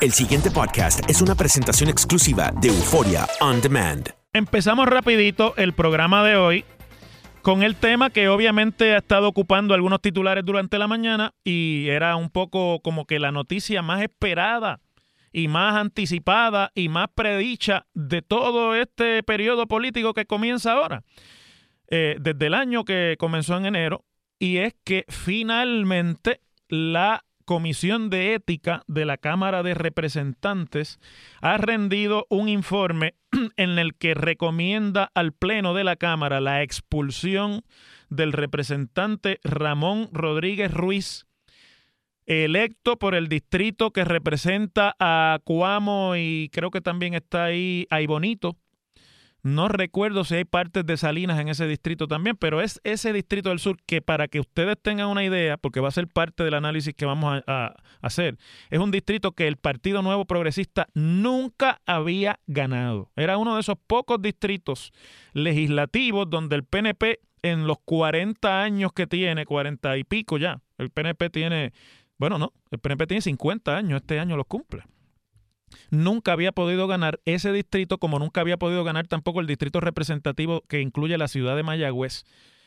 El siguiente podcast es una presentación exclusiva de Euphoria On Demand. Empezamos rapidito el programa de hoy con el tema que obviamente ha estado ocupando algunos titulares durante la mañana y era un poco como que la noticia más esperada y más anticipada y más predicha de todo este periodo político que comienza ahora, desde el año que comenzó en enero, y es que finalmente la Comisión de Ética de la Cámara de Representantes ha rendido un informe en el que recomienda al Pleno de la Cámara la expulsión del representante Ramón Rodríguez Ruiz, electo por el distrito que representa a Cuamo y creo que también está ahí Aybonito. No recuerdo si hay partes de Salinas en ese distrito también, pero es ese distrito del sur que, para que ustedes tengan una idea, porque va a ser parte del análisis que vamos a hacer, es un distrito que el Partido Nuevo Progresista nunca había ganado. Era uno de esos pocos distritos legislativos donde el PNP en los 40 años que tiene, 40 y pico ya, el PNP tiene, bueno no, el PNP tiene 50 años, este año los cumple. Nunca había podido ganar ese distrito, como nunca había podido ganar tampoco el distrito representativo que incluye la ciudad de Mayagüez,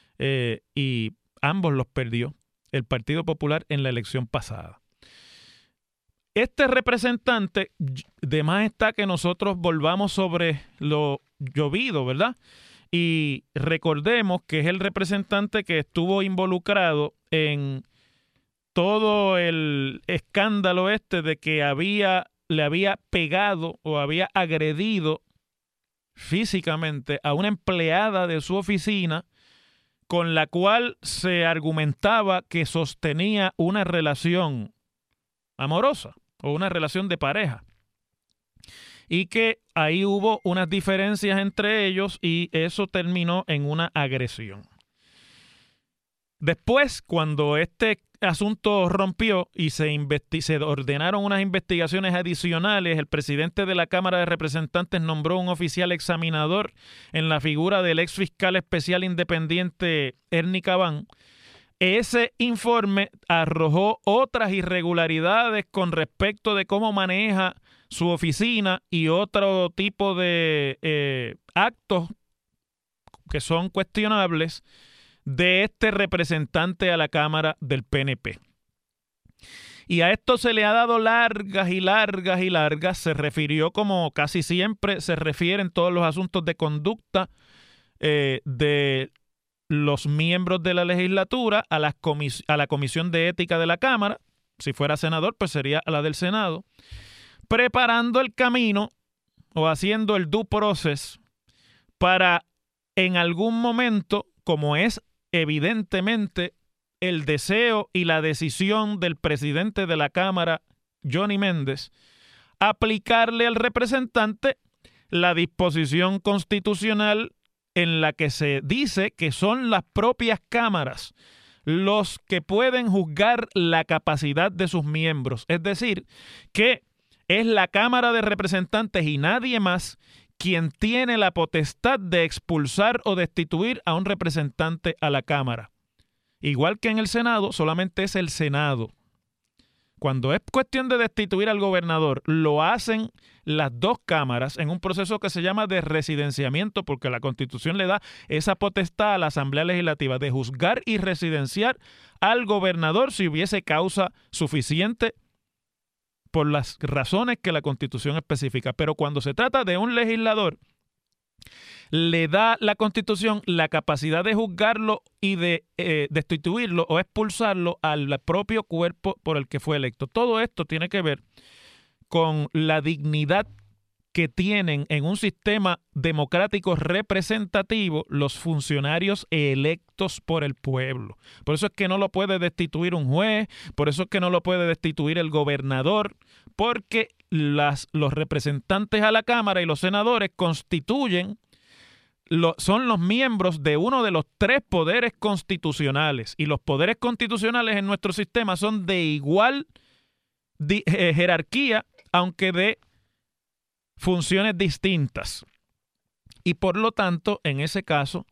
y ambos los perdió el Partido Popular en la elección pasada. Este representante, de más está que nosotros volvamos sobre lo llovido, ¿verdad? Y recordemos que es el representante que estuvo involucrado en todo el escándalo de que le había pegado o había agredido físicamente a una empleada de su oficina con la cual se argumentaba que sostenía una relación amorosa o una relación de pareja y que ahí hubo unas diferencias entre ellos y eso terminó en una agresión. Después, cuando este asunto rompió y se ordenaron unas investigaciones adicionales, el presidente de la Cámara de Representantes nombró un oficial examinador en la figura del ex fiscal especial independiente Ernie Cabán. Ese informe arrojó otras irregularidades con respecto de cómo maneja su oficina y otro tipo de actos que son cuestionables de este representante a la Cámara del PNP. Y a esto se le ha dado largas y largas y largas. Se refirió, como casi siempre se refieren todos los asuntos de conducta de los miembros de la legislatura a la Comisión de Ética de la Cámara. Si fuera senador, pues sería a la del Senado. Preparando el camino o haciendo el due process para en algún momento, como es evidentemente el deseo y la decisión del presidente de la Cámara, Johnny Méndez, aplicarle al representante la disposición constitucional en la que se dice que son las propias cámaras los que pueden juzgar la capacidad de sus miembros. Es decir, que es la Cámara de Representantes y nadie más quien tiene la potestad de expulsar o destituir a un representante a la Cámara. Igual que en el Senado, solamente es el Senado. Cuando es cuestión de destituir al gobernador, lo hacen las dos cámaras en un proceso que se llama de residenciamiento, porque la Constitución le da esa potestad a la Asamblea Legislativa de juzgar y residenciar al gobernador si hubiese causa suficiente por las razones que la Constitución especifica. Pero cuando se trata de un legislador, le da la Constitución la capacidad de juzgarlo y de destituirlo o expulsarlo al propio cuerpo por el que fue electo. Todo esto tiene que ver con la dignidad que tienen en un sistema democrático representativo los funcionarios electos por el pueblo. Por eso es que no lo puede destituir un juez, por eso es que no lo puede destituir el gobernador, porque los representantes a la Cámara y los senadores constituyen, son los miembros de uno de los tres poderes constitucionales, y los poderes constitucionales en nuestro sistema son de igual jerarquía, aunque de funciones distintas. Y por lo tanto, en ese caso,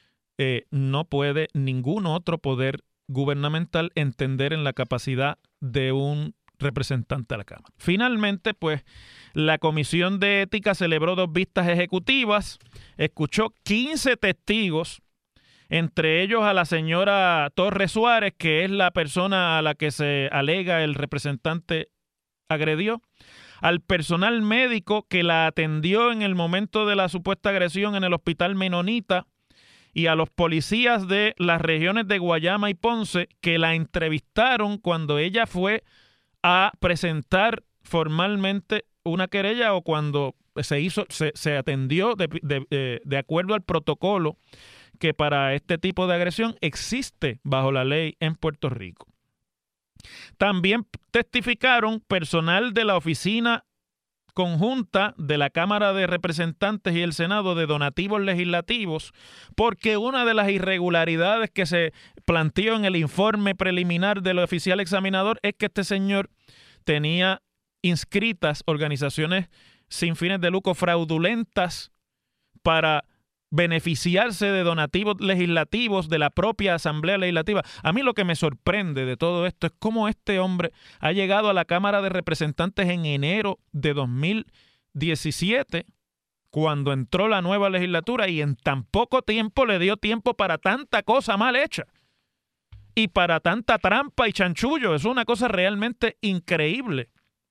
no puede ningún otro poder gubernamental entender en la capacidad de un representante a la Cámara. Finalmente, pues, la Comisión de Ética celebró 2 vistas ejecutivas, escuchó 15 testigos, entre ellos a la señora Torres Suárez, que es la persona a la que se alega el representante agredió, al personal médico que la atendió en el momento de la supuesta agresión en el Hospital Menonita y a los policías de las regiones de Guayama y Ponce que la entrevistaron cuando ella fue a presentar formalmente una querella o cuando se atendió de acuerdo al protocolo que para este tipo de agresión existe bajo la ley en Puerto Rico. También testificaron personal de la oficina conjunta de la Cámara de Representantes y el Senado de donativos legislativos, porque una de las irregularidades que se planteó en el informe preliminar del oficial examinador es que este señor tenía inscritas organizaciones sin fines de lucro fraudulentas para beneficiarse de donativos legislativos de la propia Asamblea Legislativa. A mí lo que me sorprende de todo esto es cómo este hombre ha llegado a la Cámara de Representantes en enero de 2017, cuando entró la nueva legislatura, y en tan poco tiempo le dio tiempo para tanta cosa mal hecha y para tanta trampa y chanchullo. Es una cosa realmente increíble.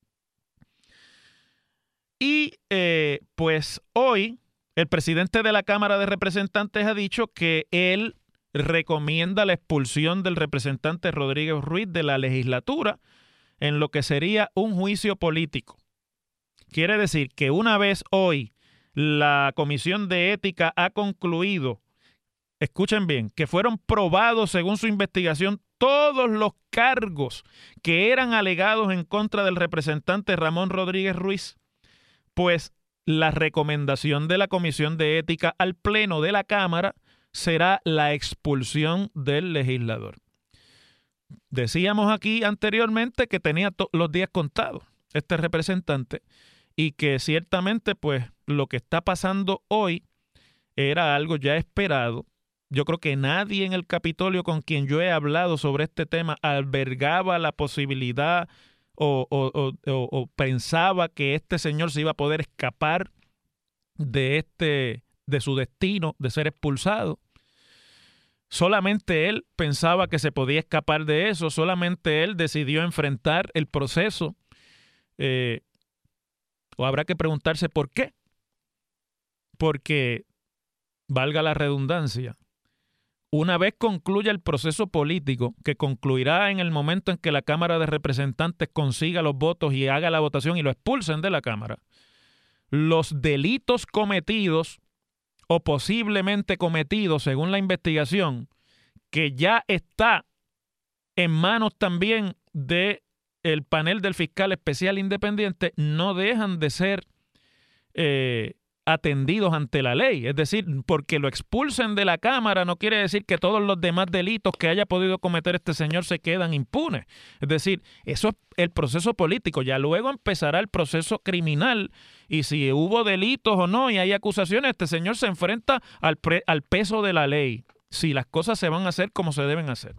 Y pues hoy el presidente de la Cámara de Representantes ha dicho que él recomienda la expulsión del representante Rodríguez Ruiz de la legislatura en lo que sería un juicio político. Quiere decir que una vez hoy la Comisión de Ética ha concluido, escuchen bien, que fueron probados según su investigación todos los cargos que eran alegados en contra del representante Ramón Rodríguez Ruiz, pues la recomendación de la Comisión de Ética al Pleno de la Cámara será la expulsión del legislador. Decíamos aquí anteriormente que tenía los días contados este representante y que ciertamente pues lo que está pasando hoy era algo ya esperado. Yo creo que nadie en el Capitolio con quien yo he hablado sobre este tema albergaba la posibilidad o pensaba que este señor se iba a poder escapar de su destino de ser expulsado. Solamente él pensaba que se podía escapar de eso, solamente él decidió enfrentar el proceso. O habrá que preguntarse por qué. Porque, valga la redundancia, una vez concluya el proceso político, que concluirá en el momento en que la Cámara de Representantes consiga los votos y haga la votación y lo expulsen de la Cámara, los delitos cometidos o posiblemente cometidos, según la investigación, que ya está en manos también del panel del fiscal especial independiente, no dejan de ser atendidos ante la ley. Es decir, porque lo expulsen de la Cámara no quiere decir que todos los demás delitos que haya podido cometer este señor se quedan impunes. Es decir, eso es el proceso político. Ya luego empezará el proceso criminal y si hubo delitos o no y hay acusaciones, este señor se enfrenta al peso de la ley, si las cosas se van a hacer como se deben hacer.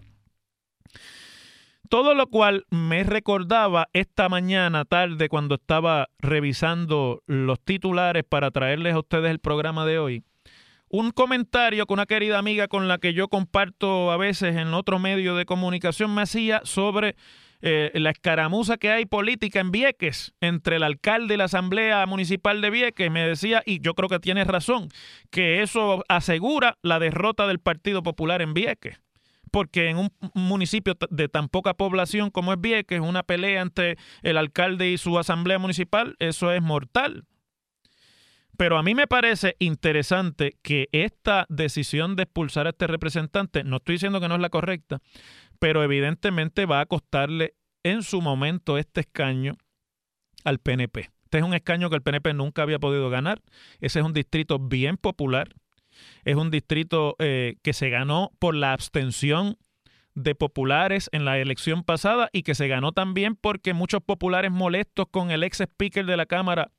Todo lo cual me recordaba esta mañana tarde cuando estaba revisando los titulares para traerles a ustedes el programa de hoy. Un comentario que una querida amiga con la que yo comparto a veces en otro medio de comunicación me hacía sobre la escaramuza que hay política en Vieques entre el alcalde y la Asamblea Municipal de Vieques. Me decía, y yo creo que tiene razón, que eso asegura la derrota del Partido Popular en Vieques. Porque en un municipio de tan poca población como es Vieques, una pelea entre el alcalde y su asamblea municipal, eso es mortal. Pero a mí me parece interesante que esta decisión de expulsar a este representante, no estoy diciendo que no es la correcta, pero evidentemente va a costarle en su momento este escaño al PNP. Este es un escaño que el PNP nunca había podido ganar. Ese es un distrito bien popular. Es un distrito que se ganó por la abstención de populares en la elección pasada y que se ganó también porque muchos populares molestos con el ex speaker de la Cámara,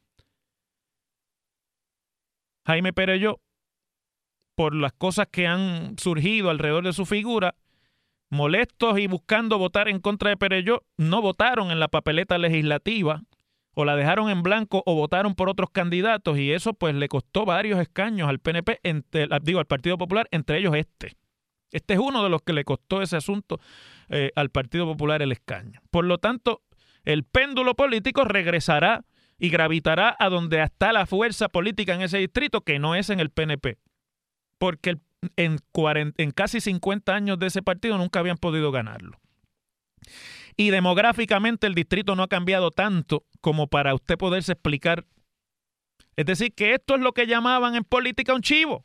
Jaime Perelló, por las cosas que han surgido alrededor de su figura, molestos y buscando votar en contra de Perelló, no votaron en la papeleta legislativa o la dejaron en blanco o votaron por otros candidatos, y eso pues le costó varios escaños al PNP, al Partido Popular, entre ellos este. Este es uno de los que le costó ese asunto al Partido Popular el escaño. Por lo tanto, el péndulo político regresará y gravitará a donde está la fuerza política en ese distrito, que no es en el PNP. Porque en casi 50 años de ese partido nunca habían podido ganarlo. Y demográficamente el distrito no ha cambiado tanto como para usted poderse explicar. Es decir, que esto es lo que llamaban en política un chivo.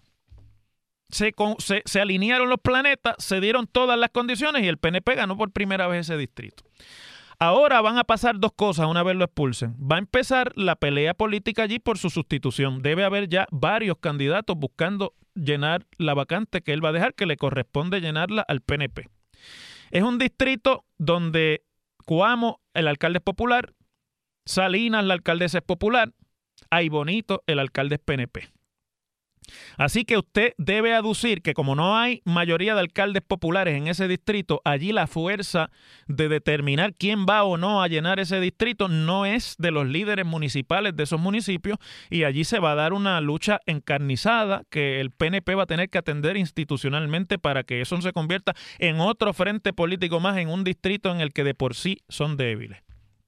Se alinearon los planetas, se dieron todas las condiciones y el PNP ganó por primera vez ese distrito. Ahora van a pasar dos cosas una vez lo expulsen. Va a empezar la pelea política allí por su sustitución. Debe haber ya varios candidatos buscando llenar la vacante que él va a dejar, que le corresponde llenarla al PNP. Es un distrito donde Cuamo, el alcalde es popular, Salinas, la alcaldesa es popular, Ay Bonito, el alcalde es PNP. Así que usted debe aducir que como no hay mayoría de alcaldes populares en ese distrito, allí la fuerza de determinar quién va o no a llenar ese distrito no es de los líderes municipales de esos municipios, y allí se va a dar una lucha encarnizada que el PNP va a tener que atender institucionalmente para que eso no se convierta en otro frente político más en un distrito en el que de por sí son débiles.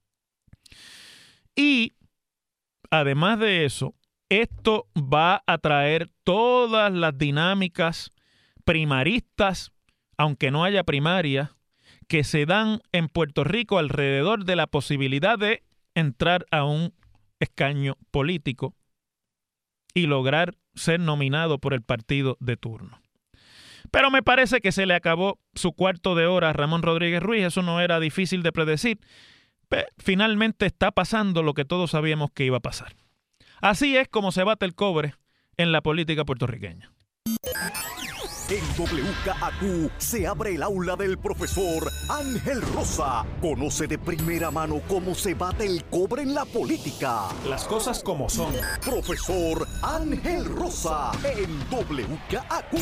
Y además de eso, esto va a traer todas las dinámicas primaristas, aunque no haya primarias, que se dan en Puerto Rico alrededor de la posibilidad de entrar a un escaño político y lograr ser nominado por el partido de turno. Pero me parece que se le acabó su cuarto de hora a Ramón Rodríguez Ruiz. Eso no era difícil de predecir. Pero finalmente está pasando lo que todos sabíamos que iba a pasar. Así es como se bate el cobre en la política puertorriqueña. En WKAQ se abre el aula del profesor Ángel Rosa. Conoce de primera mano cómo se bate el cobre en la política. Las cosas como son. Profesor Ángel Rosa en WKAQ.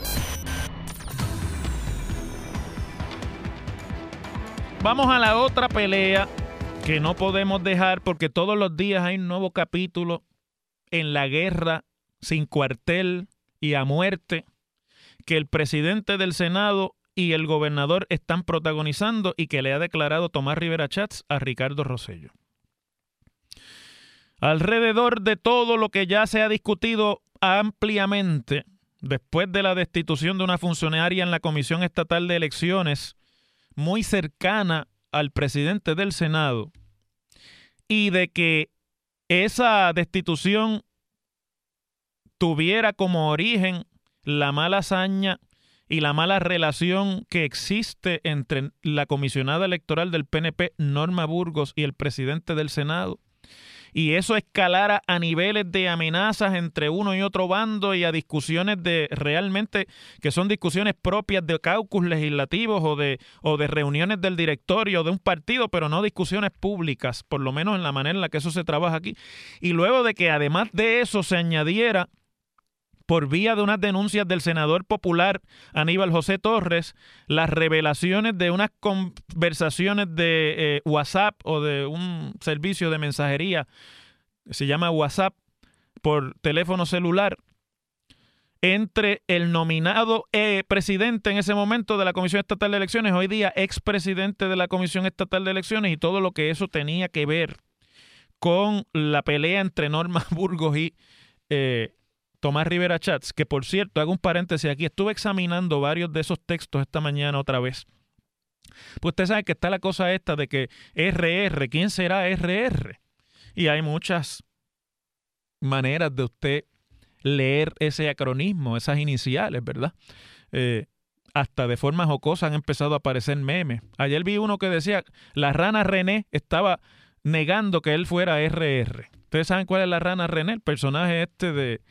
Vamos a la otra pelea que no podemos dejar, porque todos los días hay un nuevo capítulo en la guerra sin cuartel y a muerte que el presidente del Senado y el gobernador están protagonizando y que le ha declarado Tomás Rivera Schatz a Ricardo Rosselló. Alrededor de todo lo que ya se ha discutido ampliamente después de la destitución de una funcionaria en la Comisión Estatal de Elecciones muy cercana al presidente del Senado, y de que esa destitución tuviera como origen la mala hazaña y la mala relación que existe entre la comisionada electoral del PNP, Norma Burgos, y el presidente del Senado, y eso escalara a niveles de amenazas entre uno y otro bando y a discusiones de realmente que son discusiones propias de caucus legislativos o de reuniones del directorio de un partido, pero no discusiones públicas, por lo menos en la manera en la que eso se trabaja aquí. Y luego de que además de eso se añadiera, por vía de unas denuncias del senador popular Aníbal José Torres, las revelaciones de unas conversaciones de WhatsApp o de un servicio de mensajería que se llama WhatsApp por teléfono celular entre el nominado presidente en ese momento de la Comisión Estatal de Elecciones, hoy día expresidente de la Comisión Estatal de Elecciones, y todo lo que eso tenía que ver con la pelea entre Norma Burgos y Tomás Rivera Schatz, que por cierto, hago un paréntesis aquí, estuve examinando varios de esos textos esta mañana otra vez. Pues usted sabe que está la cosa esta de que RR, ¿quién será RR? Y hay muchas maneras de usted leer ese acronismo, esas iniciales, ¿verdad? Hasta de forma jocosa han empezado a aparecer memes. Ayer vi uno que decía, la rana René estaba negando que él fuera RR. ¿Ustedes saben cuál es la rana René? El personaje este de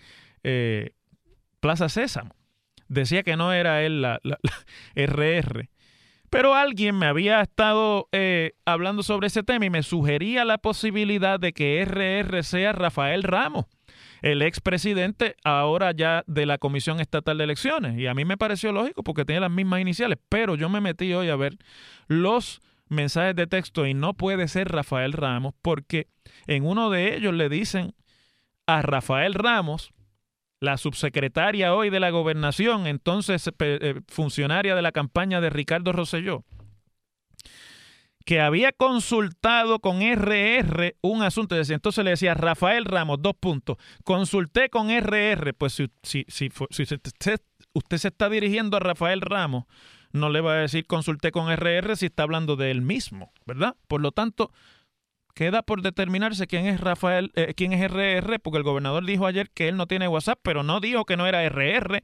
Plaza Sésamo. Decía que no era él la RR. Pero alguien me había estado hablando sobre ese tema y me sugería la posibilidad de que RR sea Rafael Ramos, el expresidente ahora ya de la Comisión Estatal de Elecciones. Y a mí me pareció lógico porque tiene las mismas iniciales, pero yo me metí hoy a ver los mensajes de texto y no puede ser Rafael Ramos porque en uno de ellos le dicen a Rafael Ramos, la subsecretaria hoy de la Gobernación, entonces funcionaria de la campaña de Ricardo Rosselló, que había consultado con RR un asunto. Entonces le decía, Rafael Ramos, 2 puntos, consulté con RR. Pues si usted se está dirigiendo a Rafael Ramos, no le va a decir consulté con RR si está hablando de él mismo, ¿verdad? Por lo tanto, queda por determinarse quién es quién es RR, porque el gobernador dijo ayer que él no tiene WhatsApp, pero no dijo que no era RR,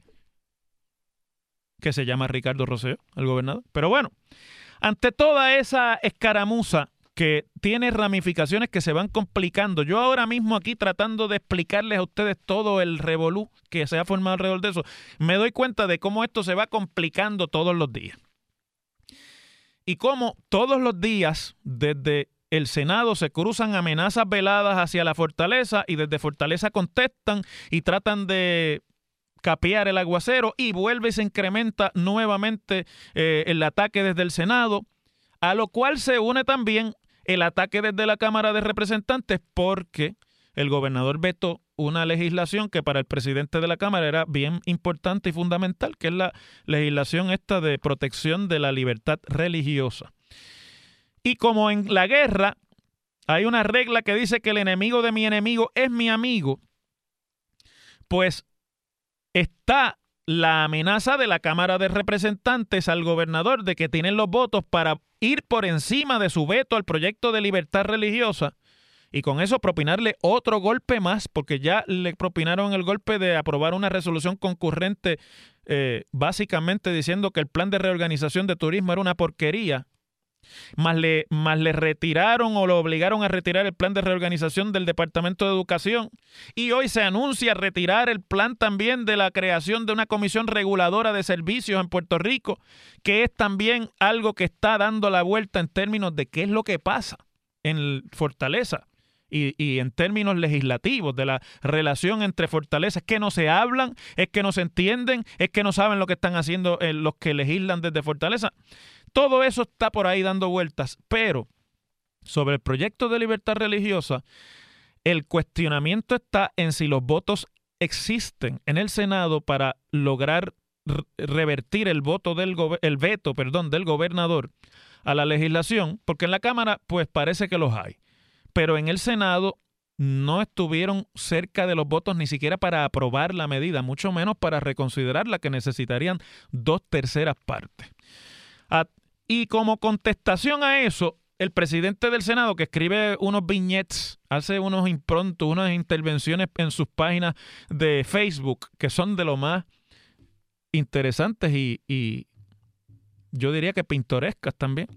que se llama Ricardo Rosselló, el gobernador. Pero bueno, ante toda esa escaramuza que tiene ramificaciones que se van complicando, yo ahora mismo aquí tratando de explicarles a ustedes todo el revolú que se ha formado alrededor de eso, me doy cuenta de cómo esto se va complicando todos los días. Y cómo todos los días desde el Senado se cruzan amenazas veladas hacia la Fortaleza y desde Fortaleza contestan y tratan de capear el aguacero y vuelve y se incrementa nuevamente el ataque desde el Senado, a lo cual se une también el ataque desde la Cámara de Representantes porque el gobernador vetó una legislación que para el presidente de la Cámara era bien importante y fundamental, que es la legislación esta de protección de la libertad religiosa. Y como en la guerra hay una regla que dice que el enemigo de mi enemigo es mi amigo, pues está la amenaza de la Cámara de Representantes al gobernador de que tienen los votos para ir por encima de su veto al proyecto de libertad religiosa y con eso propinarle otro golpe más, porque ya le propinaron el golpe de aprobar una resolución concurrente básicamente diciendo que el plan de reorganización de turismo era una porquería. Más le retiraron o lo obligaron a retirar el plan de reorganización del Departamento de Educación y hoy se anuncia retirar el plan también de la creación de una comisión reguladora de servicios en Puerto Rico, que es también algo que está dando la vuelta en términos de qué es lo que pasa en Fortaleza y en términos legislativos de la relación entre Fortaleza. Es que no se hablan, es que no se entienden, es que no saben lo que están haciendo los que legislan desde Fortaleza. Todo eso está por ahí dando vueltas, pero sobre el proyecto de libertad religiosa, el cuestionamiento está en si los votos existen en el Senado para lograr revertir el veto del gobernador a la legislación, porque en la Cámara pues parece que los hay, pero en el Senado no estuvieron cerca de los votos ni siquiera para aprobar la medida, mucho menos para reconsiderarla, que necesitarían 2/3 partes. Y como contestación a eso, el presidente del Senado, que escribe unos vignettes, hace unos improntos, unas intervenciones en sus páginas de Facebook, que son de lo más interesantes y yo diría que pintorescas también,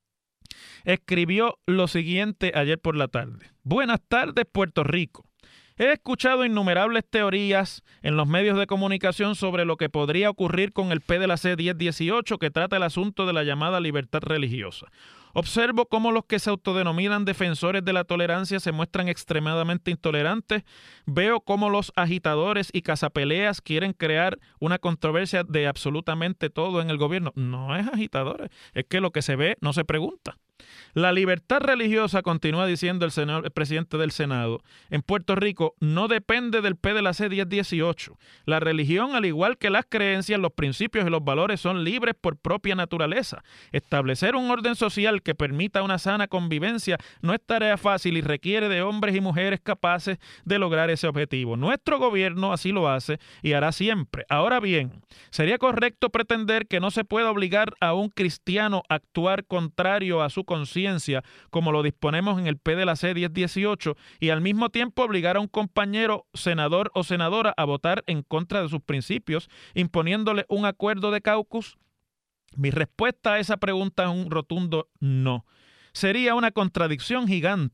escribió lo siguiente ayer por la tarde. Buenas tardes, Puerto Rico. He escuchado innumerables teorías en los medios de comunicación sobre lo que podría ocurrir con el PDLC 1018 que trata el asunto de la llamada libertad religiosa. Observo cómo los que se autodenominan defensores de la tolerancia se muestran extremadamente intolerantes. Veo cómo los agitadores y cazapeleas quieren crear una controversia de absolutamente todo en el gobierno. No es agitadores, es que lo que se ve no se pregunta. La libertad religiosa, continúa diciendo el presidente del Senado, en Puerto Rico no depende del PDLC 1018. La religión, al igual que las creencias, los principios y los valores son libres por propia naturaleza. Establecer un orden social que permita una sana convivencia no es tarea fácil y requiere de hombres y mujeres capaces de lograr ese objetivo. Nuestro gobierno así lo hace y hará siempre. Ahora bien, sería correcto pretender que no se pueda obligar a un cristiano a actuar contrario a su conciencia, como lo disponemos en el PDLC 1018, y al mismo tiempo obligar a un compañero senador o senadora a votar en contra de sus principios, imponiéndole un acuerdo de caucus. Mi respuesta a esa pregunta es un rotundo no. Sería una contradicción gigante.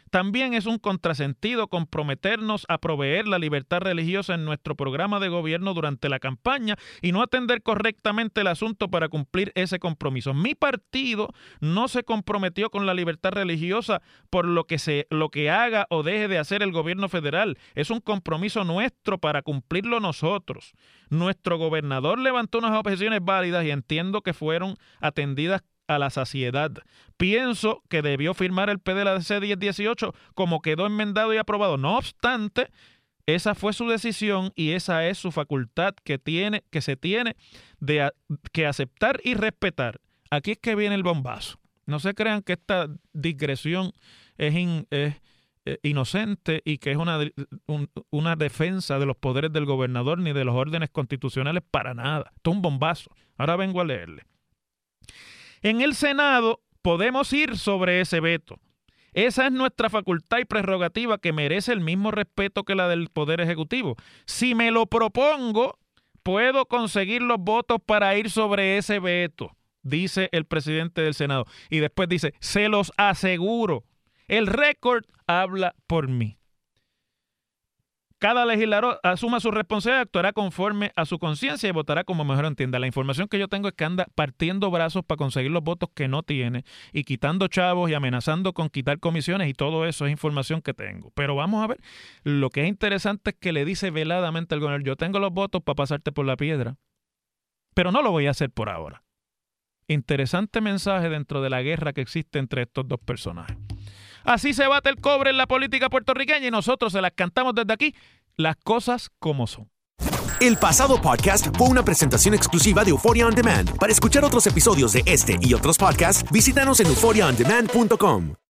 También es un contrasentido comprometernos a proveer la libertad religiosa en nuestro programa de gobierno durante la campaña y no atender correctamente el asunto para cumplir ese compromiso. Mi partido no se comprometió con la libertad religiosa por lo que haga o deje de hacer el gobierno federal. Es un compromiso nuestro para cumplirlo nosotros. Nuestro gobernador levantó unas objeciones válidas y entiendo que fueron atendidas a la saciedad. Pienso que debió firmar el PDLC 1018 como quedó enmendado y aprobado. No obstante, esa fue su decisión y esa es su facultad que se tiene que aceptar y respetar. Aquí es que viene el bombazo. No se crean que esta digresión es inocente y que es una defensa de los poderes del gobernador ni de los órdenes constitucionales para nada. Esto es un bombazo. Ahora vengo a leerle. En el Senado podemos ir sobre ese veto. Esa es nuestra facultad y prerrogativa que merece el mismo respeto que la del Poder Ejecutivo. Si me lo propongo, puedo conseguir los votos para ir sobre ese veto, dice el presidente del Senado. Y después dice, se los aseguro, el récord habla por mí. Cada legislador asuma su responsabilidad, actuará conforme a su conciencia y votará como mejor entienda. La información que yo tengo es que anda partiendo brazos para conseguir los votos que no tiene y quitando chavos y amenazando con quitar comisiones y todo eso es información que tengo. Pero vamos a ver, lo que es interesante es que le dice veladamente al gobernador, yo tengo los votos para pasarte por la piedra, pero no lo voy a hacer por ahora. Interesante mensaje dentro de la guerra que existe entre estos dos personajes. Así se bate el cobre en la política puertorriqueña y nosotros se las cantamos desde aquí, las cosas como son. El pasado podcast fue una presentación exclusiva de Euphoria On Demand. Para escuchar otros episodios de este y otros podcasts, visítanos en euphoriaondemand.com.